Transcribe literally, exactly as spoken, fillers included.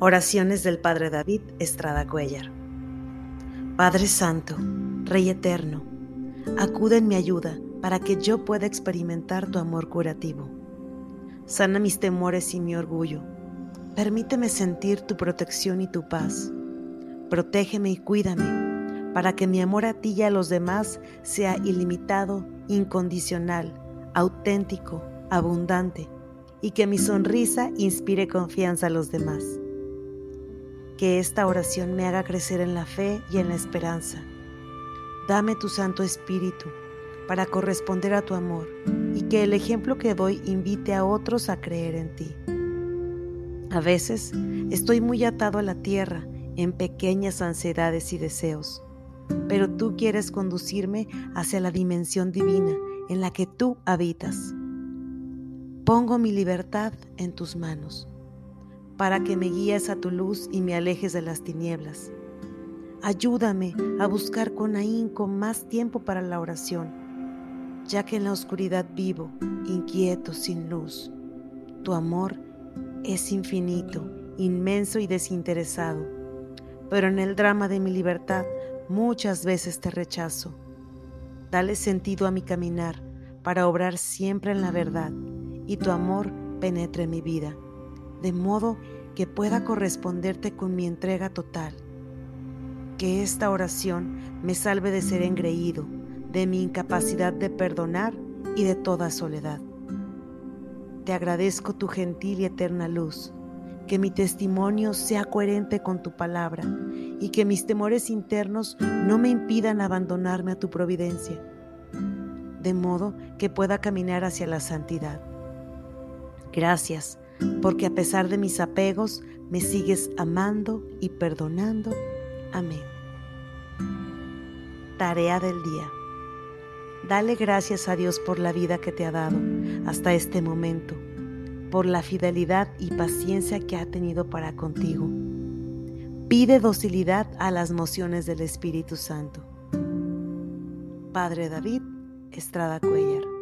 Oraciones del Padre David Estrada Cuéllar. Padre Santo, Rey Eterno, acude en mi ayuda para que yo pueda experimentar tu amor curativo. Sana mis temores y mi orgullo. Permíteme sentir tu protección y tu paz. Protégeme y cuídame, para que mi amor a ti y a los demás sea ilimitado, incondicional, auténtico, abundante, y que mi sonrisa inspire confianza a los demás. Que esta oración me haga crecer en la fe y en la esperanza. Dame tu Santo Espíritu para corresponder a tu amor y que el ejemplo que doy invite a otros a creer en ti. A veces estoy muy atado a la tierra en pequeñas ansiedades y deseos, pero tú quieres conducirme hacia la dimensión divina en la que tú habitas. Pongo mi libertad en tus manos, para que me guíes a tu luz y me alejes de las tinieblas. Ayúdame a buscar con ahínco más tiempo para la oración, ya que en la oscuridad vivo, inquieto, sin luz. Tu amor es infinito, inmenso y desinteresado, pero en el drama de mi libertad muchas veces te rechazo. Dale sentido a mi caminar para obrar siempre en la verdad y tu amor penetre mi vida, de modo que pueda corresponderte con mi entrega total. Que esta oración me salve de ser engreído, de mi incapacidad de perdonar y de toda soledad. Te agradezco tu gentil y eterna luz, que mi testimonio sea coherente con tu palabra y que mis temores internos no me impidan abandonarme a tu providencia, de modo que pueda caminar hacia la santidad. Gracias, porque a pesar de mis apegos, me sigues amando y perdonando. Amén. Tarea del día. Dale gracias a Dios por la vida que te ha dado hasta este momento, por la fidelidad y paciencia que ha tenido para contigo. Pide docilidad a las mociones del Espíritu Santo. Padre David Estrada Cuéllar.